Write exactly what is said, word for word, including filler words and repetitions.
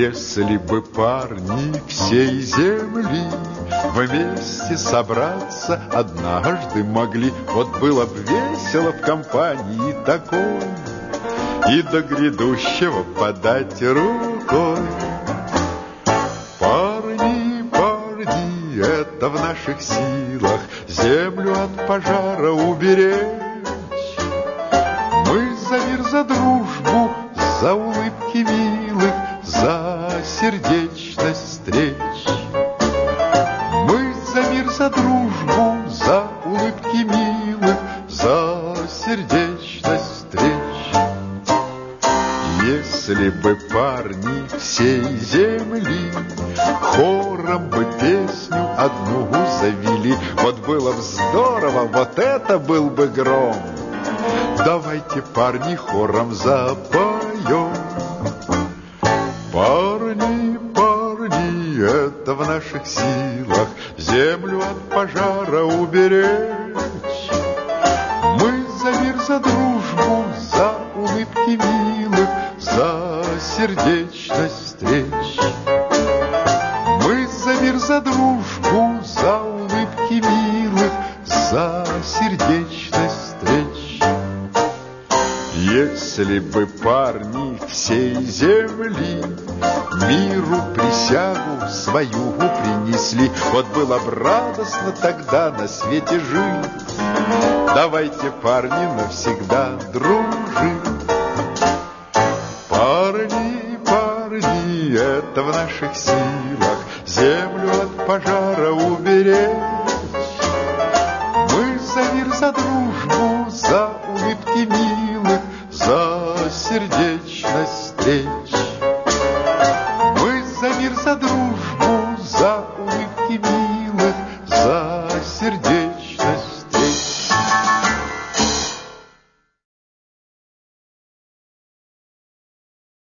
Если бы парни всей земли вместе собраться однажды могли, вот было б весело в компании такой, и до грядущего подать рукой. Парни, парни, это в наших силах землю от пожара уберечь. Мы за мир, за дружбу, за улыбки милых, за сердечность встреч. Мы за мир, за дружбу, за улыбки милых, за сердечность встреч. Если бы парни всей земли хором бы песню одну завели, вот было бы здорово, вот это был бы гром. Давайте, парни, хором запоем. Парни, парни, это в наших силах землю от пожара уберечь. Мы за мир, за дружбу, за улыбки милых, за сердечность встреч. Мы за мир, за дружбу, за улыбки милых, за сердечность встреч. Если бы парни всей земли миру присягу свою принесли, вот было бы радостно тогда на свете жить. Давайте, парни, навсегда дружить. Парни, парни, это в наших силах землю от пожара уберечь. Мы за мир, за дружбу, за улыбки милых, за сердечность встреч. Мы за мир, за дружбу, за улыбки милых,